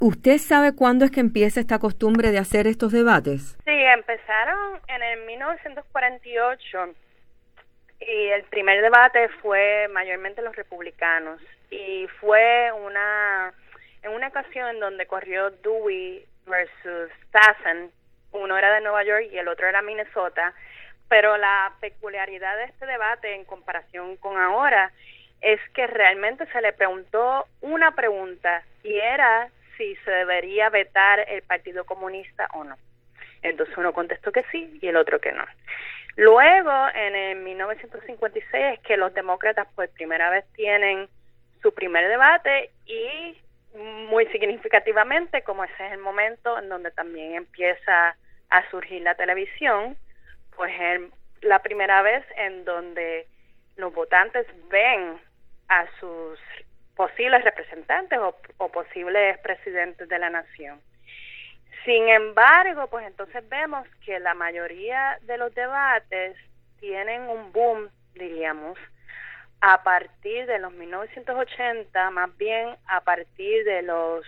¿Usted sabe cuándo es que empieza esta costumbre de hacer estos debates? Sí, empezaron en el 1948 y el primer debate fue mayormente los republicanos y fue en una ocasión en donde corrió Dewey versus Stassen. Uno era de Nueva York y el otro era Minnesota, pero la peculiaridad de este debate en comparación con ahora es que realmente se le preguntó una pregunta y era si se debería vetar el Partido Comunista o no. Entonces uno contestó que sí y el otro que no. Luego, en el 1956, es que los demócratas por primera vez tienen su primer debate y muy significativamente, como ese es el momento en donde también empieza a surgir la televisión, pues es la primera vez en donde los votantes ven a sus posibles representantes o posibles presidentes de la nación. Sin embargo, pues entonces vemos que la mayoría de los debates tienen un boom, diríamos, a partir de los 1980, más bien a partir de los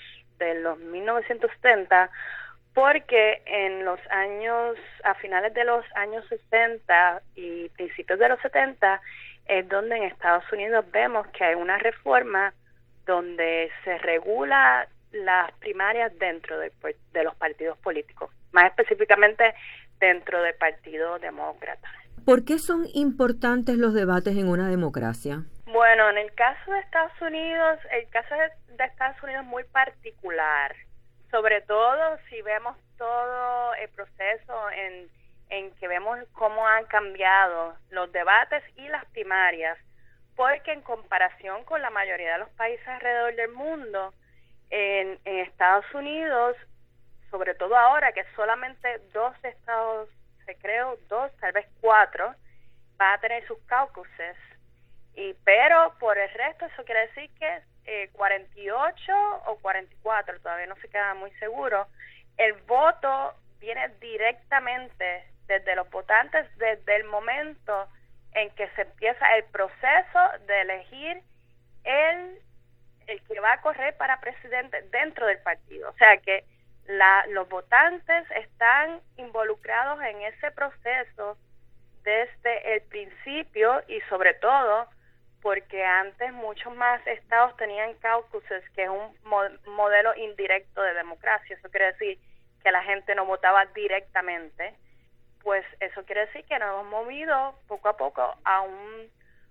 1970, porque en los años, a finales de los años 60 y principios de los 70, es donde en Estados Unidos vemos que hay una reforma donde se regula las primarias dentro de los partidos políticos, más específicamente dentro del Partido Demócrata. ¿Por qué son importantes los debates en una democracia? Bueno, en el caso de Estados Unidos, el caso de Estados Unidos es muy particular, sobre todo si vemos todo el proceso en que vemos cómo han cambiado los debates y las primarias, porque en comparación con la mayoría de los países alrededor del mundo, en Estados Unidos, sobre todo ahora que solamente 2 estados, creo 2, tal vez 4, va a tener sus caucuses, pero por el resto eso quiere decir que 48 o 44, todavía no se queda muy seguro, el voto viene directamente desde los votantes, desde el momento en que se empieza el proceso de elegir el que va a correr para presidente dentro del partido. O sea que los votantes están involucrados en ese proceso desde el principio y sobre todo porque antes muchos más estados tenían caucuses, que es un modelo indirecto de democracia. Eso quiere decir que la gente no votaba directamente. Pues eso quiere decir que nos hemos movido poco a poco a un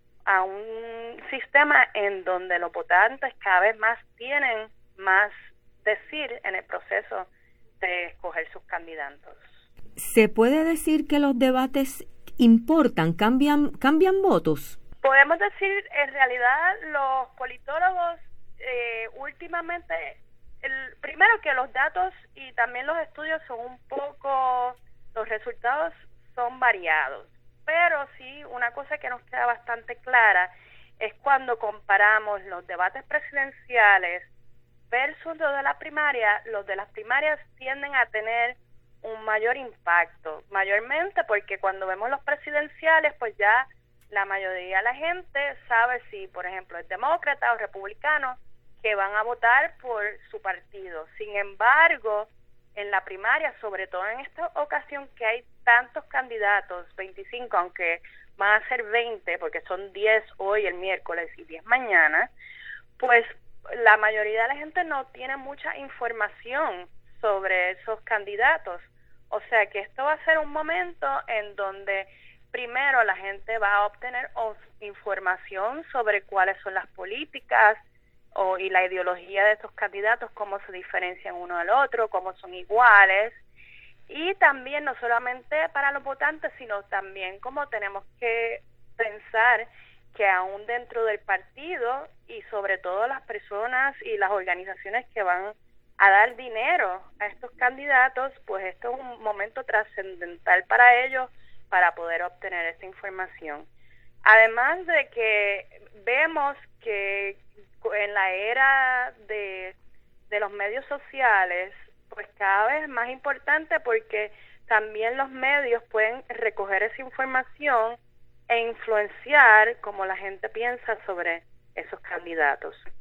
sistema en donde los votantes cada vez más tienen más decir en el proceso de escoger sus candidatos. ¿Se puede decir que los debates importan, cambian votos? Podemos decir, en realidad, los politólogos últimamente, primero que los datos y también los estudios son un poco, los resultados son variados. Pero sí, una cosa que nos queda bastante clara es cuando comparamos los debates presidenciales versus los de la primaria, los de las primarias tienden a tener un mayor impacto, mayormente porque cuando vemos los presidenciales, pues ya la mayoría de la gente sabe si, por ejemplo, es demócrata o republicano, que van a votar por su partido. Sin embargo, en la primaria, sobre todo en esta ocasión que hay tantos candidatos, 25, aunque van a ser 20, porque son 10 hoy el miércoles y 10 mañana, pues la mayoría de la gente no tiene mucha información sobre esos candidatos. O sea que esto va a ser un momento en donde primero la gente va a obtener información sobre cuáles son las políticas y la ideología de estos candidatos, cómo se diferencian uno del otro, cómo son iguales, y también no solamente para los votantes, sino también cómo tenemos que pensar que aún dentro del partido y sobre todo las personas y las organizaciones que van a dar dinero a estos candidatos, pues esto es un momento trascendental para ellos para poder obtener esta información. Además de que vemos que en la era de los medios sociales, pues cada vez es más importante porque también los medios pueden recoger esa información e influenciar cómo la gente piensa sobre esos candidatos.